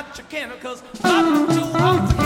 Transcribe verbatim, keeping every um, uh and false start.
that you can, cause I don't want to